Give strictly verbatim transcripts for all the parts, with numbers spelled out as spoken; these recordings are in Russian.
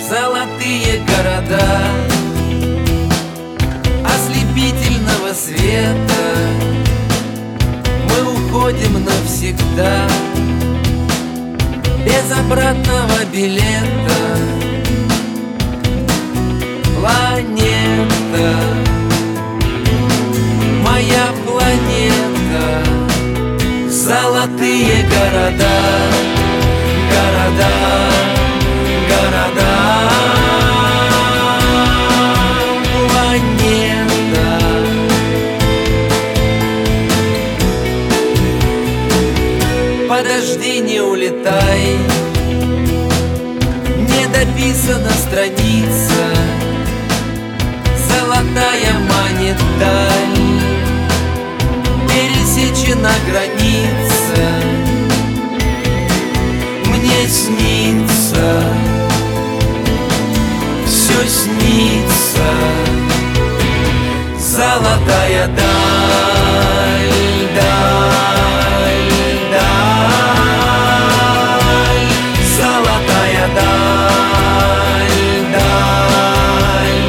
Золотые города ослепительного света, мы уходим навсегда, без обратного билета. Планета, моя планета, золотые города, города, города. Планета. Подожди, не улетай, не дописана страница, золотая манит даль, пересечена граница. Мне снится, все снится, золотая даль, даль, даль, золотая даль, даль,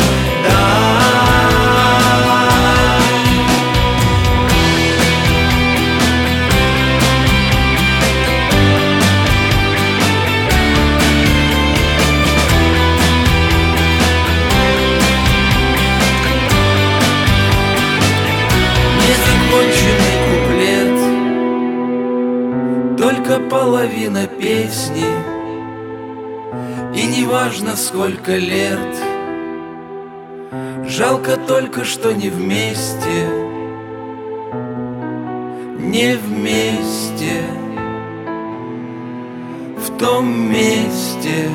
даль. Незаконченный куплет, только половина песни, и неважно сколько лет, жалко только, что не вместе, не вместе, в том месте,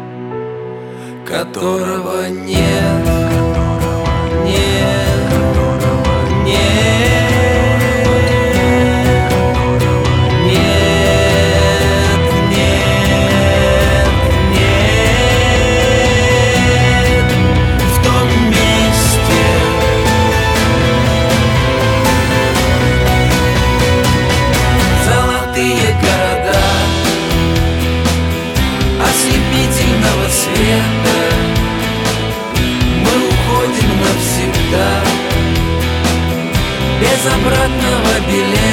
которого нет, нет, нет. Света, мы уходим навсегда, без обратного билета.